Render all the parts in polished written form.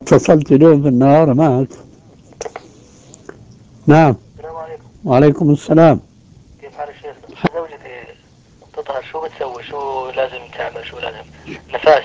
اتصلت اليوم بالنهار معك. نعم. السلام عليكم. وعليكم السلام. كيف حال الشيخ؟ زوجتي تطهر، شو بتسوي؟ شو لازم تعمل؟ شو لازم؟ نفاس.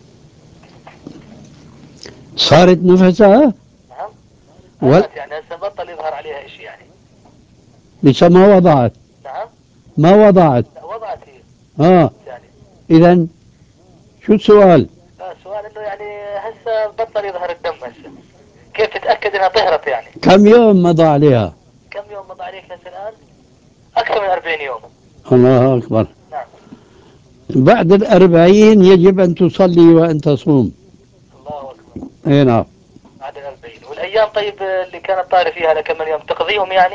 صارت نفسها نعم. ولا يعني هسه بطل يظهر عليها اشي يعني. لسه ما وضعت؟ نعم. ما وضعت. لا وضعت هي. يعني. إذا شو السؤال؟ لا السؤال انه يعني هسه بطل يظهر الدم هسه. كيف تتأكد انها طهرت يعني؟ كم يوم مضى عليها؟ كم يوم مضى عليك هسه الان؟ اكثر من 40 يوم. الله أكبر. نعم. بعد 40 يجب أن تصلي وأن تصوم. الله اكبر. أي نعم. بعد 40 والايام طيب اللي كانت طايرة فيها لكم من يوم تقضيهم يعني؟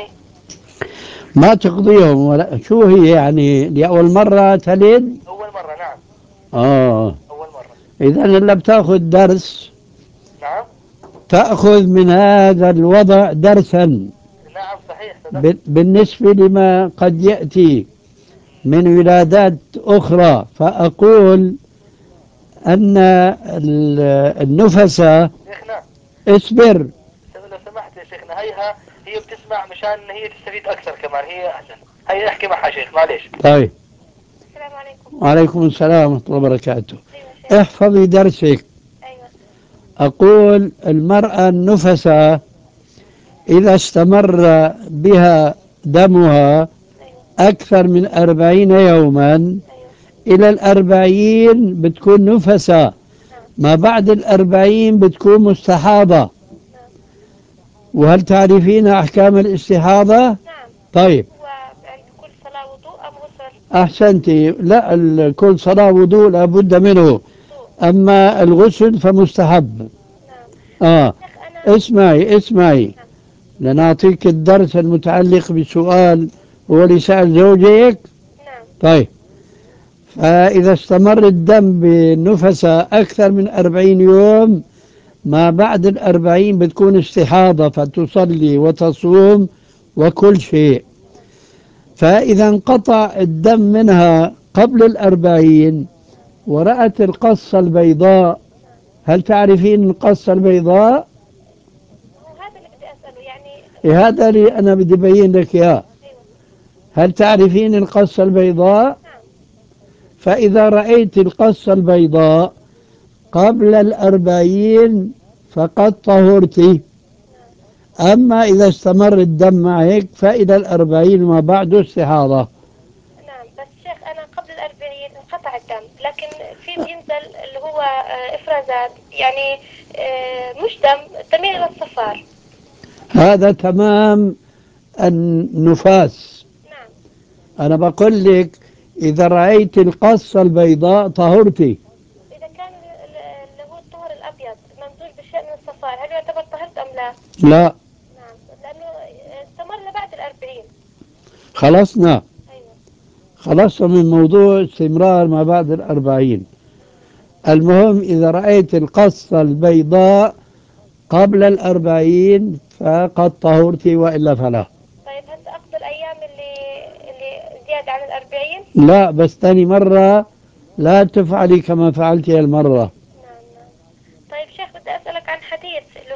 ما تقضيهم ولا شو هي يعني لأول مرة تلد؟ اول مرة. نعم. آه. اول مرة. إذا إلا بتاخذ درس، نعم. تأخذ من هذا الوضع درسا نعم صحيح صدق. بالنسبة لما قد يأتي من ولادات أخرى. فأقول أن النفساء. شيخنا اصبر. لو سمحت يا شيخنا، هي بتسمع مشان هي تستفيد اكثر كمان، هي احسن. هي احكي معها شيخ معلش. طيب. السلام عليكم. وعليكم السلام ورحمة الله وبركاته. ايوه شيخ. احفظي درسك. ايوه. أقول المرأة النفساء إذا استمر بها دمها ايوه. أكثر من 40 يوما، ايوه. إلى 40 بتكون نفساء. نعم. ما بعد 40 بتكون مستحاضة. نعم. وهل تعرفين أحكام الاستحاضة؟ نعم. طيب. هو عند كل صلاة وضوء ام غسل؟ أحسنتي. لا، كل صلاة وضوء لابد منه. وضوء. أما الغسل فمستحب. نعم. آه. شيخ انا. اسمعي نعم. لنعطيك الدرس المتعلق بسؤال هو اللي سأل زوجك. نعم. طيب. فإذا استمر الدم بنفسه أكثر من 40 يوم، ما بعد 40 بتكون استحاضة، فتصلي وتصوم وكل شيء. نعم. فإذا انقطع الدم منها قبل 40 نعم. ورأت القصة البيضاء. نعم. هل تعرفين القصة البيضاء؟ هو هذا اللي بدي اساله يعني. هذا اللي أنا بدي أبين لك إياه. ايوه. هل تعرفين القصة البيضاء؟ نعم. فإذا رأيت القصة البيضاء قبل 40 فقد طهرت. نعم. أما إذا استمر الدم معك فإلى 40 ما بعد استحاضة. نعم بس شيخ أنا قبل 40 انقطع الدم، لكن في بينزل اللي هو إفرازات يعني، مش دم، تميل إلى الصفار. هذا تمام النفاس. نعم. أنا بقول لك إذا رأيت القصة البيضاء طهرتي. إذا كان اللي هو الطهر الأبيض ممزوج بشيء من الصفار، هل يعتبر طهرت أم لا؟ لا. نعم لأنه استمر لبعد 40. خلصنا. أيوة. خلصنا من موضوع استمرار ما بعد 40. المهم إذا رأيت القصة البيضاء قبل 40 فقد طهرتي وإلا فلا. طيب هسه أقصى الأيام اللي زيادة عن 40. لا، بس ثاني مرة لا تفعلي كما فعلتي المرة.